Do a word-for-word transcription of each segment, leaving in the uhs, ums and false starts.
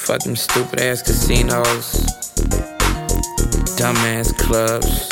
Fuck them stupid ass casinos, dumbass clubs.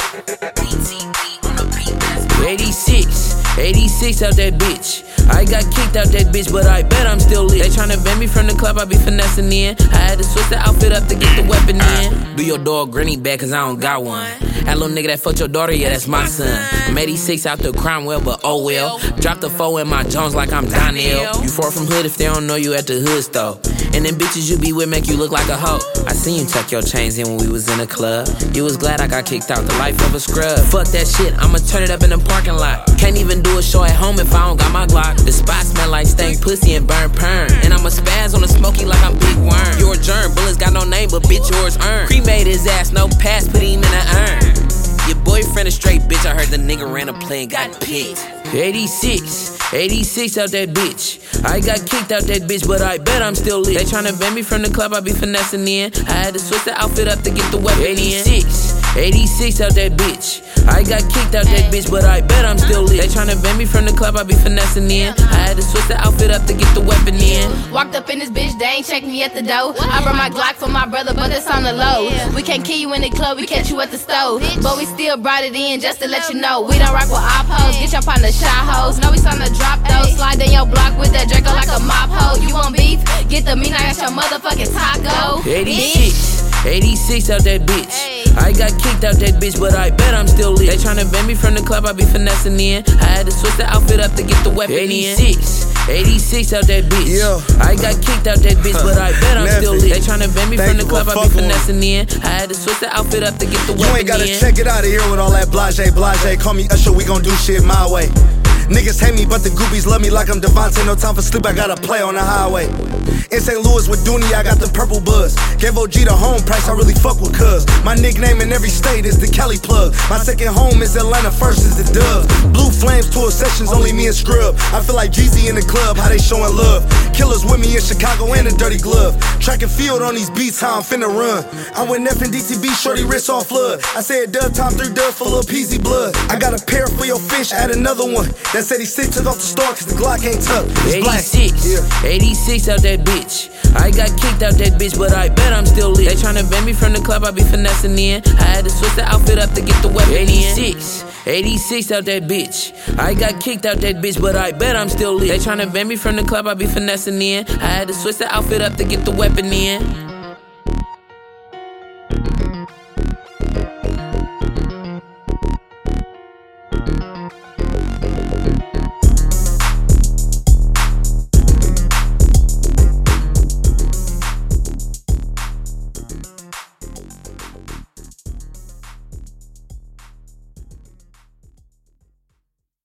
eighty-six, eighty-six out that bitch. I got kicked out that bitch, but I bet I'm still lit. They tryna ban me from the club, I be finessing in. I had to switch the outfit up to get the weapon in. Do your dog granny back, cause I don't got one. That little nigga that fucked your daughter, yeah, that's my son. I'm eighty-six out the crime well, but oh well. Drop the four in my Jones like I'm Donnell. You far from hood if they don't know you at the hood store. And them bitches you be with make you look like a hoe. I seen you tuck your chains in when we was in the club. You was glad I got kicked out, the life of a scrub. Fuck that shit, I'ma turn it up in the parking lot. Can't even do a show at home if I don't got my Glock. The spot smell like stank pussy and burn perm. And I'ma spaz on the smoky like I'm Big Worm. You're a germ, bullets got no name, but bitch yours earned. Cremate his ass, no pass, put him in an urn. Your boyfriend a straight bitch, I heard the nigga ran a play and got picked. eighty-six, eighty-six out that bitch. I got kicked out that bitch, but I bet I'm still lit. They tryna ban me from the club, I be finessing in. I had to switch the outfit up to get the weapon in. eighty-six, eighty-six out that bitch. I got kicked out that bitch, but I bet I'm still lit. They tryna ban me from the club, I be finessing in. I had to switch the outfit up to get the weapon in. Walked up in this bitch, they ain't checked me at the door. I brought my Glock for my brother, but it's on the low. We can't kill you in the club, we catch you at the stove. But we still brought it in just to let you know. We don't rock with op hoes, get your partner shot hoes. Know we starting to drop those. Slide in your block with that Draco like a mop hoe. You want beef? Get the meat, I got your motherfucking taco. eighty-six, eighty-six out that bitch. I got kicked out that bitch, but I bet I'm still lit. They tryna ban me from the club, I be finessing in. I had to switch the outfit up to get the weapon eighty-six, in. eighty-six out that bitch. Yeah. I got kicked out that bitch, but I bet I'm still lit. They tryna ban me Thank from the club, I be finessing in. I had to switch the outfit up to get the weapon in. You ain't gotta in. Check it out of here with all that blase, blase. Call me Usher, we gon' do shit my way. Niggas hate me, but the groupies love me like I'm Devontae. No time for sleep, I gotta play on the highway. In Saint Louis with Dooney, I got the purple buzz. Gave O G the home price, I really fuck with cuz. My nickname in every state is the Kelly Plug. My second home is Atlanta, first is the Dove. Blue Flames tour sessions, only me and Scrub. I feel like Jeezy in the club, how they showing love. Killers with me in Chicago and a dirty glove. Track and field on these beats, how I'm finna run. I'm with Neff and D T B, shorty wrist on flood. I said dub, top three dub for Lil Peasy blood. I got a pair for your fish, add another one. That said he sick, took off the store cause the Glock ain't tough. eighty-six, yeah. eighty-six out that bitch. I got kicked out that bitch, but I bet I'm still lit. They tryna ban me from the club, I be finessing in. I had to switch the outfit up to get the weapon eighty-six, in. eighty-six out that bitch. I got kicked out that bitch, but I bet I'm still lit. They tryna ban me from the club, I be finessing in. I had to switch the outfit up to get the weapon in.